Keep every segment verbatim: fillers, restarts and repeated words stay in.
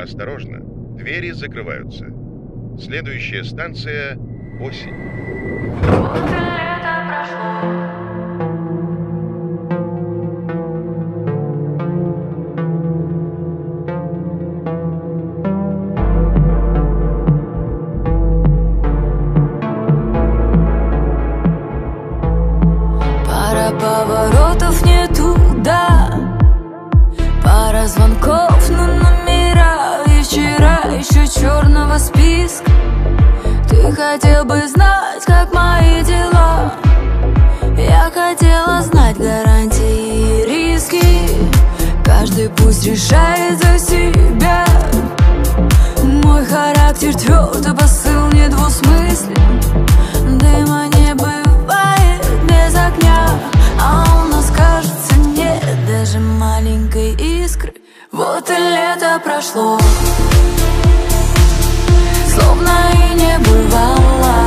Осторожно, двери закрываются. Следующая станция — осень. Вот и лето прошло. Пара поворотов не туда, пара звонков на номера. И вчера еще черного списка. Ты хотел бы знать, как мои дела. Я хотела знать гарантии и риски. Каждый пусть решает за себя. Мой характер тверд, а посыл недвусмыслен. Дыма не бывает без огня, а у нас, кажется, нет даже маленькой искры. Вот и лето прошло, словно и не бывало.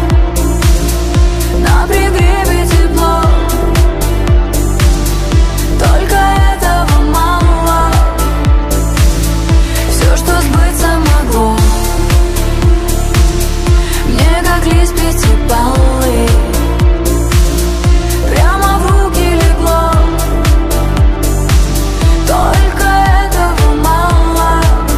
На пригреве тепло, только этого мало. Все, что сбыться могло, мне как лист пятипалый прямо в руки легло. Только этого мало.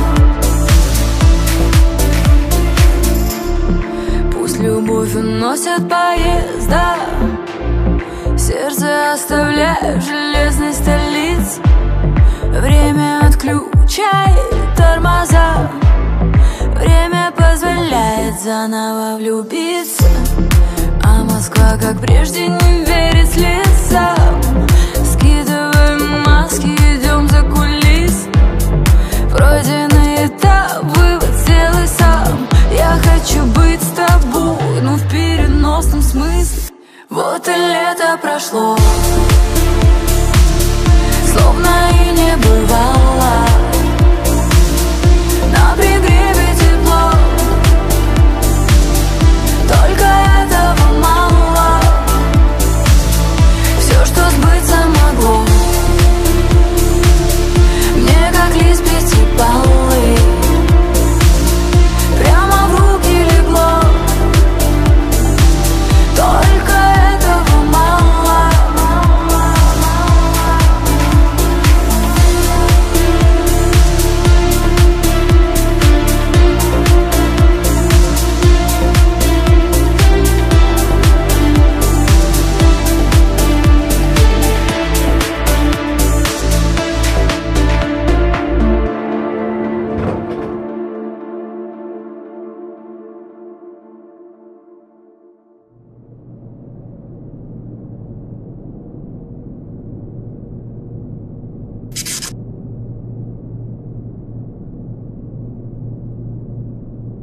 Пусть любовь уносит поезда, сердце оставляю в железной столице. Время отключает тормоза, время позволяет заново влюбиться. А Москва, как прежде, не верит слезам. Скидываем маски, идем за кулис. Пройденный этап, вывод сделай сам. Я хочу быть с тобой, но в переносном смысле. Вот и лето прошло,